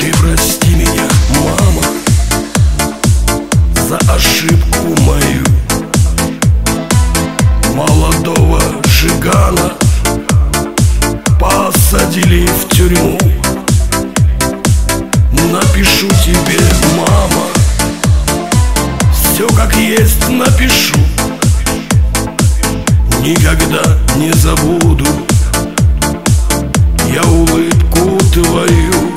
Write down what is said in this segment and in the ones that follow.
Ты прости меня, мама, за ошибку мою. Молодого жигана посадили в тюрьму. Напишу тебе, мама, все как есть напишу. Никогда не забуду я улыбку твою.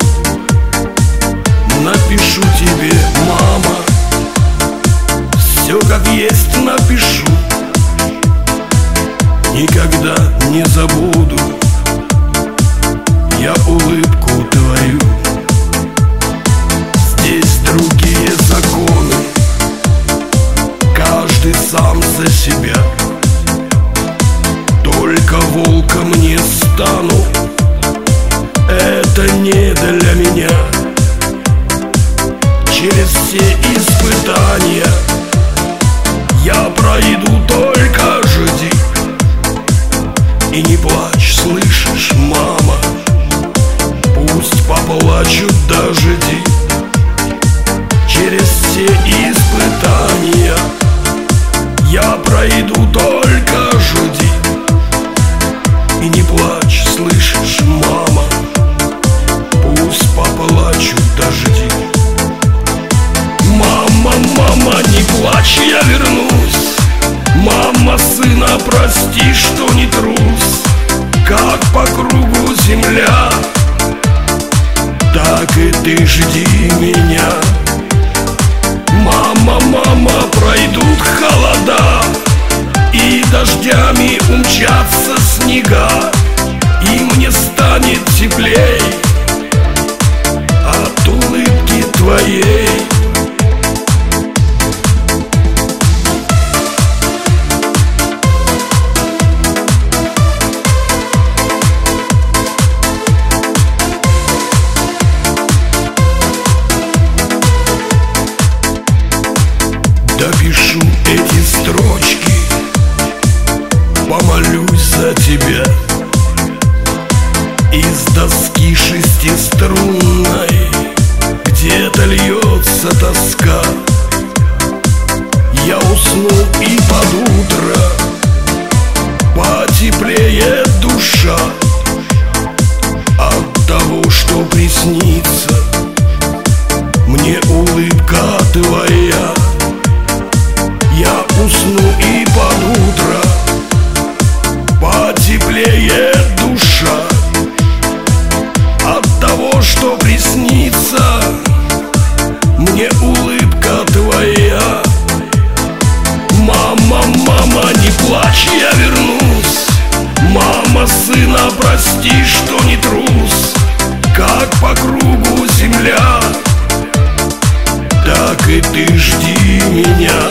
Напишу тебе, мама, все как есть напишу. Никогда не забуду я улыбку твою. Здесь другие законы, каждый сам за себя. Только волком не стану, это не для меня. Через все испытания я пройду, только жди. И не плачь, слышишь, мама, пусть поплачут, дожди. Через все испытания я пройду, только жди. И не плачь, слышишь, мама, пусть поплачут, дожди. Мама, мама, не плачь, я вернусь. Мама, сына, прости, что не трус. Как по кругу земля, так и ты жди меня. Мама, мама, пройдут холода, и дождями умчатся снега, и мне станет теплей от улыбки твоей. Допишу эти строчки, помолюсь за тебя. Из доски шестиструнной где-то льется тоска. Я усну, и под утро потеплеет душа от того, что приснится мне улыбка твоя. Я усну, и под утро потеплеет душа от того, что приснится мне улыбка твоя. Мама, мама, не плачь, я вернусь. Мама, сына, прости, что не трус. Как по кругу земля, так и ты жди меня.